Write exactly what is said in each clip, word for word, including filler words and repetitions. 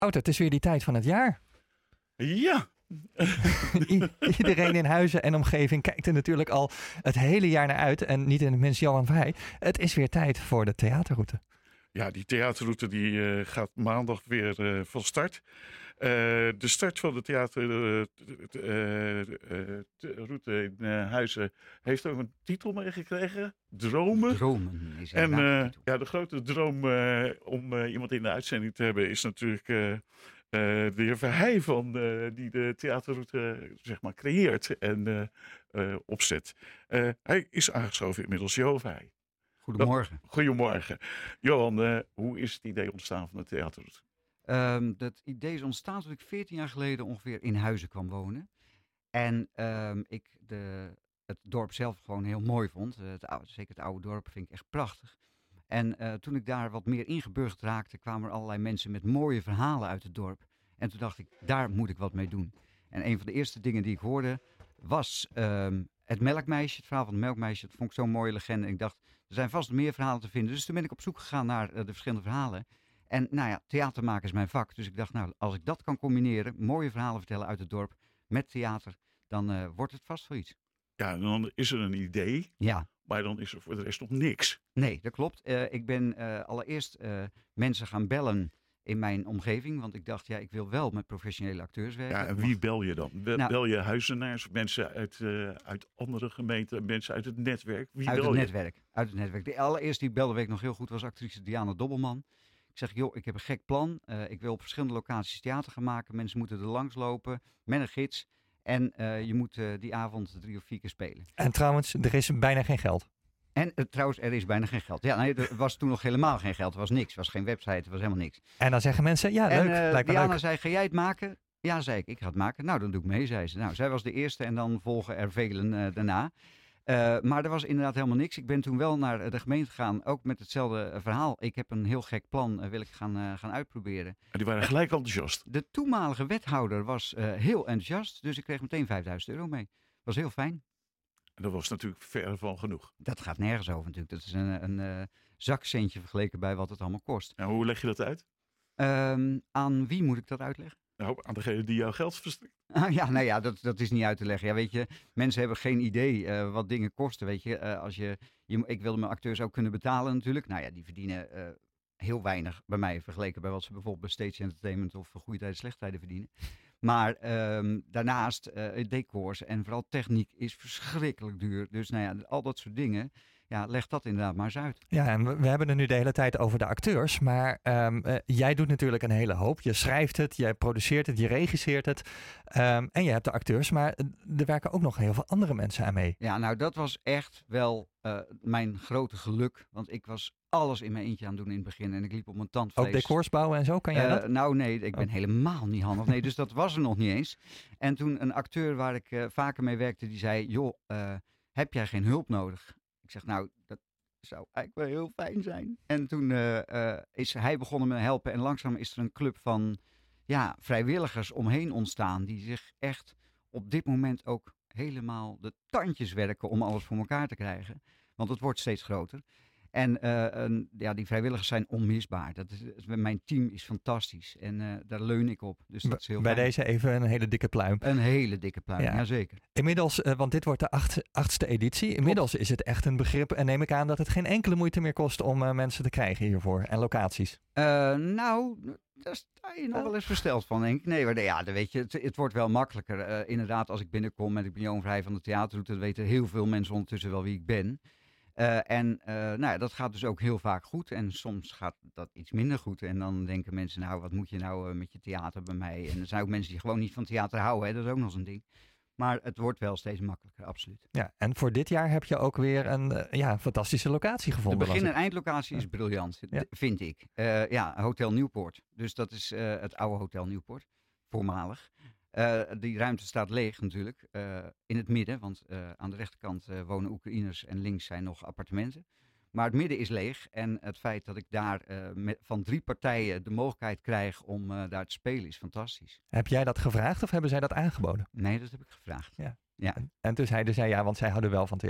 Wouter, het is weer die tijd van het jaar. Ja. I- iedereen in Huizen en omgeving kijkt er natuurlijk al het hele jaar naar uit. En niet in het minst Johan Vrij. Het is weer tijd voor de theaterroute. Ja, die theaterroute die, uh, gaat maandag weer uh, van start. Uh, de start van de theaterroute uh, in uh, Huizen heeft ook een titel meegekregen. Dromen. Dromen is En uh, titel. ja, de grote droom uh, om uh, iemand in de uitzending te hebben is natuurlijk uh, uh, de heer Verheij van uh, die de theaterroute uh, zeg maar creëert en uh, uh, opzet. Uh, hij is aangeschoven inmiddels, Johan Verheij. Goedemorgen. Dat, goedemorgen. Johan, uh, hoe is het idee ontstaan van de theaterroute? Um, dat idee is ontstaan toen ik veertien jaar geleden ongeveer in Huizen kwam wonen. En um, ik de, het dorp zelf gewoon heel mooi vond. Uh, het oude, zeker het oude dorp vind ik echt prachtig. En uh, toen ik daar wat meer ingeburgerd raakte, kwamen er allerlei mensen met mooie verhalen uit het dorp. En toen dacht ik, daar moet ik wat mee doen. En een van de eerste dingen die ik hoorde was um, het melkmeisje, het verhaal van het melkmeisje. Dat vond ik zo'n mooie legende. En ik dacht, er zijn vast meer verhalen te vinden. Dus toen ben ik op zoek gegaan naar uh, de verschillende verhalen. En nou ja, theater maken is mijn vak. Dus ik dacht, nou, als ik dat kan combineren, mooie verhalen vertellen uit het dorp met theater, dan uh, wordt het vast wel iets. Ja, dan is er een idee, ja. Maar dan is er voor de rest nog niks. Nee, dat klopt. Uh, ik ben uh, allereerst uh, mensen gaan bellen in mijn omgeving, want ik dacht, ja, ik wil wel met professionele acteurs werken. Ja, en wie bel je dan? Bel, nou, bel je huizenaars, mensen uit, uh, uit andere gemeenten, mensen uit het netwerk? Wie uit bel het je? netwerk. Uit het netwerk. De allereerste die ik belde, weet ik nog heel goed, was actrice Diana Dobbelman. Ik zeg, joh, ik heb een gek plan. Uh, ik wil op verschillende locaties theater gaan maken. Mensen moeten er langs lopen met een gids. En uh, je moet uh, die avond drie of vier keer spelen. En trouwens, er is bijna geen geld. En uh, trouwens, er is bijna geen geld. Ja, nee, er was toen nog helemaal geen geld. Er was niks. Er was geen website. Er was helemaal niks. En dan zeggen mensen, ja, en, leuk. Uh, lijkt me Diana leuk. zei, ga jij het maken? Ja, zei ik, ik ga het maken. Nou, dan doe ik mee, zei ze. Nou, zij was de eerste en dan volgen er velen uh, daarna. Uh, maar er was inderdaad helemaal niks. Ik ben toen wel naar de gemeente gegaan, ook met hetzelfde uh, verhaal. Ik heb een heel gek plan, uh, wil ik gaan, uh, gaan uitproberen. En die waren gelijk enthousiast. De toenmalige wethouder was uh, heel enthousiast, dus ik kreeg meteen vijfduizend euro mee. Dat was heel fijn. En dat was natuurlijk ver van genoeg. Dat gaat nergens over natuurlijk. Dat is een, een uh, zakcentje vergeleken bij wat het allemaal kost. En hoe leg je dat uit? Um, aan wie moet ik dat uitleggen? Nou, aan degene die jouw geld verstrekt. Ah, ja, nou ja, dat, dat is niet uit te leggen. Ja, weet je, mensen hebben geen idee uh, wat dingen kosten, weet je. Uh, als je, je. Ik wilde mijn acteurs ook kunnen betalen natuurlijk. Nou ja, die verdienen uh, heel weinig bij mij vergeleken bij wat ze bijvoorbeeld bij Stage Entertainment of Goede Tijden, Slechte Tijden verdienen. Maar um, daarnaast, uh, decors en vooral techniek is verschrikkelijk duur. Dus nou ja, al dat soort dingen, ja, leg dat inderdaad maar eens uit. Ja, en we, we hebben het nu de hele tijd over de acteurs. Maar um, uh, jij doet natuurlijk een hele hoop. Je schrijft het, je produceert het, je regisseert het. Um, en je hebt de acteurs, maar er werken ook nog heel veel andere mensen aan mee. Ja, nou dat was echt wel uh, mijn grote geluk. Want ik was alles in mijn eentje aan het doen in het begin. En ik liep op mijn tandvlees. Ook decors bouwen en zo, kan jij uh, dat? Nou nee, ik ben oh. helemaal niet handig. Nee, dus dat was er nog niet eens. En toen een acteur waar ik uh, vaker mee werkte, die zei, joh, uh, heb jij geen hulp nodig? Ik zeg, nou, dat zou eigenlijk wel heel fijn zijn. En toen uh, uh, is hij begonnen me helpen. En langzaam is er een club van ja, vrijwilligers omheen ontstaan. Die zich echt op dit moment ook helemaal de tandjes werken om alles voor elkaar te krijgen. Want het wordt steeds groter. En uh, een, ja, die vrijwilligers zijn onmisbaar. Dat is, mijn team is fantastisch. En uh, daar leun ik op. Dus dat is heel Bij fijn. deze even een hele dikke pluim. Een hele dikke pluim, ja. Jazeker. Inmiddels, uh, want dit wordt de acht, achtste editie. Inmiddels is het echt een begrip. En neem ik aan dat het geen enkele moeite meer kost om uh, mensen te krijgen hiervoor. En locaties. Uh, nou, daar sta je nog wel eens versteld van, denk ik. Nee, maar ja, dan weet je, het, het wordt wel makkelijker. Uh, inderdaad, als ik binnenkom en ik ben Johan Vrij van de theaterroute, dan weten heel veel mensen ondertussen wel wie ik ben. Uh, en uh, nou ja, dat gaat dus ook heel vaak goed. En soms gaat dat iets minder goed. En dan denken mensen, nou, wat moet je nou uh, met je theater bij mij? En er zijn ook mensen die gewoon niet van theater houden. Hè? Dat is ook nog zo'n ding. Maar het wordt wel steeds makkelijker, absoluut. Ja, en voor dit jaar heb je ook weer een uh, ja, fantastische locatie gevonden. De begin- en eindlocatie is briljant, ja. vind ik. Uh, ja, Hotel Nieuwpoort. Dus dat is uh, het oude Hotel Nieuwpoort, voormalig. Uh, die ruimte staat leeg natuurlijk, uh, in het midden, want uh, aan de rechterkant uh, wonen Oekraïners en links zijn nog appartementen. Maar het midden is leeg en het feit dat ik daar uh, met, van drie partijen de mogelijkheid krijg om uh, daar te spelen is fantastisch. Heb jij dat gevraagd of hebben zij dat aangeboden? Nee, dat heb ik gevraagd. Ja. Ja. En, en toen zeiden zij ja, want zij houden wel van theater.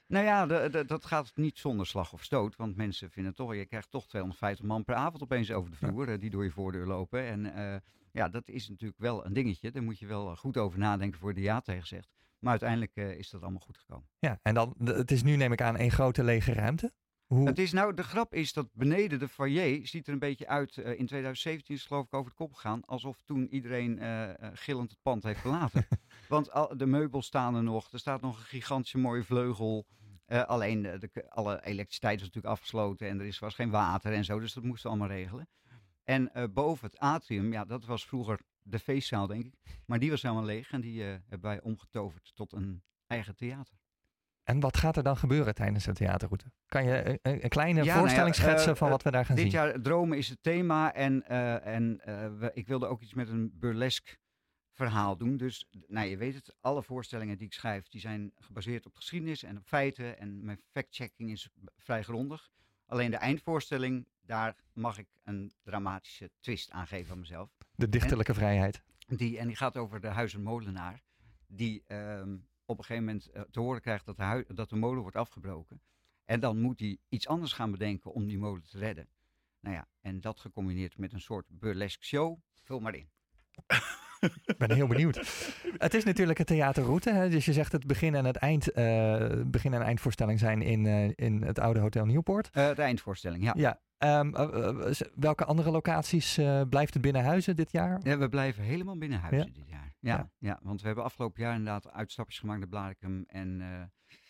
Nou ja, de, de, dat gaat niet zonder slag of stoot. Want mensen vinden toch, je krijgt toch tweehonderdvijftig man per avond opeens over de vloer. Ja. Die door je voordeur lopen. En uh, ja, dat is natuurlijk wel een dingetje. Daar moet je wel goed over nadenken voor je ja tegen zegt. Maar uiteindelijk uh, is dat allemaal goed gekomen. Ja, en dan, het is nu neem ik aan één grote lege ruimte. Hoe... Het is nou, de grap is dat beneden de foyer ziet er een beetje uit. Uh, in twintig zeventien is het geloof ik over de kop gegaan. Alsof toen iedereen uh, uh, gillend het pand heeft verlaten. Want al, de meubels staan er nog. Er staat nog een gigantische mooie vleugel. Uh, alleen de, de, alle elektriciteit is natuurlijk afgesloten. En er is, was geen water en zo. Dus dat moesten we allemaal regelen. En uh, boven het atrium, ja, dat was vroeger de feestzaal denk ik. Maar die was helemaal leeg. En die uh, hebben wij omgetoverd tot een eigen theater. En wat gaat er dan gebeuren tijdens de theaterroute? Kan je een, een kleine ja, voorstelling nou ja, schetsen uh, van wat we daar gaan dit zien? Dit jaar dromen is het thema en, uh, en uh, we, ik wilde ook iets met een burlesque verhaal doen. Dus nou, je weet het, alle voorstellingen die ik schrijf, die zijn gebaseerd op geschiedenis en op feiten. En mijn fact-checking is vrij grondig. Alleen de eindvoorstelling, daar mag ik een dramatische twist aan geven aan mezelf. De dichterlijke en, vrijheid. Die, en die gaat over de huizenmolenaar, die... Um, op een gegeven moment uh, te horen krijgt dat de, hui- dat de molen wordt afgebroken. En dan moet hij iets anders gaan bedenken om die molen te redden. Nou ja, en dat gecombineerd met een soort burlesque show. Vul maar in. Ik ben heel benieuwd. Het is natuurlijk een theaterroute. Hè? Dus je zegt het begin en het eind, uh, begin en eindvoorstelling zijn in, uh, in het oude Hotel Nieuwpoort. Uh, de eindvoorstelling, ja. ja. Um, uh, uh, welke andere locaties uh, blijft het binnen huizen dit jaar? Ja, we blijven helemaal binnen huizen ja? dit jaar. Ja, ja. ja, want we hebben afgelopen jaar inderdaad uitstapjes gemaakt naar Blaricum en uh,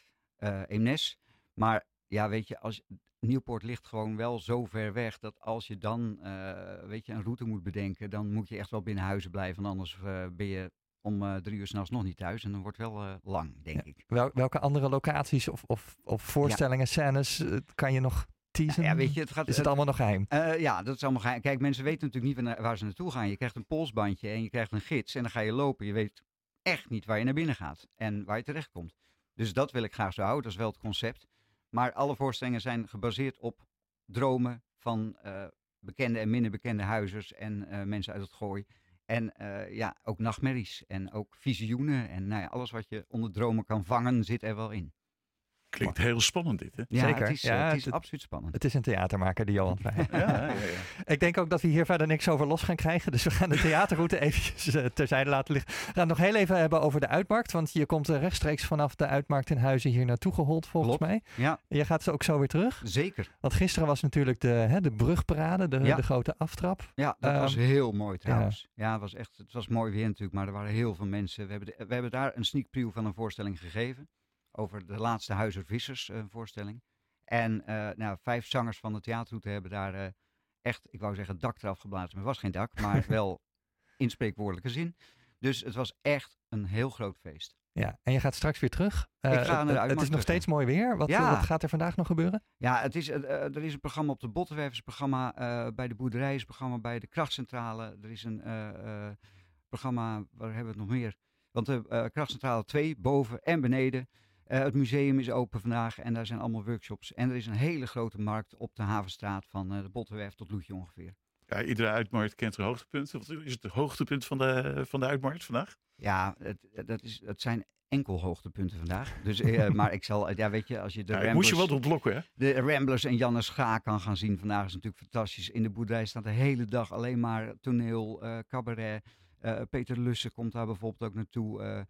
uh, Eemnes. Maar ja, weet je, als Nieuwpoort ligt gewoon wel zo ver weg dat als je dan uh, weet je, een route moet bedenken, dan moet je echt wel binnen huizen blijven. Anders uh, ben je om uh, drie uur 's nachts nog niet thuis en dan wordt het wel uh, lang, denk ja. ik. Wel, welke andere locaties of, of, of voorstellingen, ja. scènes uh, kan je nog... Nou ja, weet je, het gaat, is het allemaal nog geheim? Uh, ja, dat is allemaal geheim. Kijk, mensen weten natuurlijk niet waar, waar ze naartoe gaan. Je krijgt een polsbandje en je krijgt een gids en dan ga je lopen. Je weet echt niet waar je naar binnen gaat en waar je terecht komt. Dus dat wil ik graag zo houden. Dat is wel het concept. Maar alle voorstellingen zijn gebaseerd op dromen van uh, bekende en minder bekende huizers en uh, mensen uit het Gooi. En uh, ja, ook nachtmerries en ook visioenen. En nou ja, alles wat je onder dromen kan vangen zit er wel in. Klinkt heel spannend dit, hè? Ja, zeker. Het is, ja, het is het, absoluut spannend. Het is een theatermaker, die Johan Verheij. ja, ja, ja, ja. Ik denk ook dat we hier verder niks over los gaan krijgen. Dus we gaan de theaterroute eventjes uh, terzijde laten liggen. We gaan het nog heel even hebben over de Uitmarkt. Want je komt uh, rechtstreeks vanaf de Uitmarkt in Huizen hier naartoe gehold, volgens Klopt. mij. Ja. Je gaat ze ook zo weer terug. Zeker. Want gisteren was natuurlijk de, hè, de brugparade, de, ja. de grote aftrap. Ja, dat um, was heel mooi trouwens. Ja, ja het, was echt, het was mooi weer natuurlijk, maar er waren heel veel mensen. We hebben, de, we hebben daar een sneak preview van een voorstelling gegeven. Over de laatste Huizer-Vissers uh, voorstelling. En uh, nou, vijf zangers van de theaterroute hebben daar uh, echt, ik wou zeggen, het dak eraf geblazen. Maar het was geen dak, maar wel in spreekwoordelijke zin. Dus het was echt een heel groot feest. Ja, en je gaat straks weer terug. Uh, ik ga naar de het is nog terug. steeds mooi weer. Wat, ja. wat gaat er vandaag nog gebeuren? Ja, het is, uh, er is een programma op de Bottenwerf, een programma uh, bij de boerderij, een programma bij de krachtcentrale. Er is een uh, uh, programma, waar hebben we het nog meer? Want de uh, krachtcentrale twee, boven en beneden. Uh, het museum is open vandaag en daar zijn allemaal workshops. En er is een hele grote markt op de Havenstraat van uh, de Bottenwerf tot Loetje ongeveer. Ja, iedere uitmarkt kent een hoogtepunt. Wat is het hoogtepunt van de, van de uitmarkt vandaag? Ja, het, dat, is, het zijn enkel hoogtepunten vandaag. Dus, uh, maar ik zal, ja weet je, als je de ja, Ramblers... Moest je wel ontlokken, hè? De Ramblers en Janne Schaak kan gaan zien vandaag is natuurlijk fantastisch. In de boerderij staat de hele dag alleen maar toneel, uh, cabaret. Uh, Peter Lussen komt daar bijvoorbeeld ook naartoe.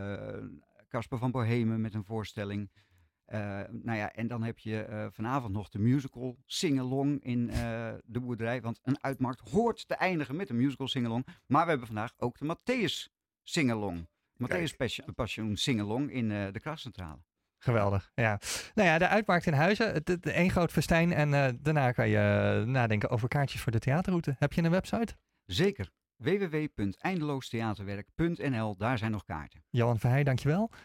Casper uh, uh, van Bohemen met een voorstelling. Uh, nou ja, en dan heb je uh, vanavond nog de musical Singalong in uh, de boerderij. Want een uitmarkt hoort te eindigen met een musical Singalong. Maar we hebben vandaag ook de Matthäus Singalong. Matthäus Passion, Passion Singalong in uh, de krachtcentrale. Geweldig, ja. Nou ja, de Uitmarkt in Huizen, het, het, één groot festijn. En uh, daarna kan je uh, nadenken over kaartjes voor de theaterroute. Heb je een website? Zeker. w w w punt eindeloostheaterwerk punt n l, daar zijn nog kaarten. Johan Verheij, dankjewel.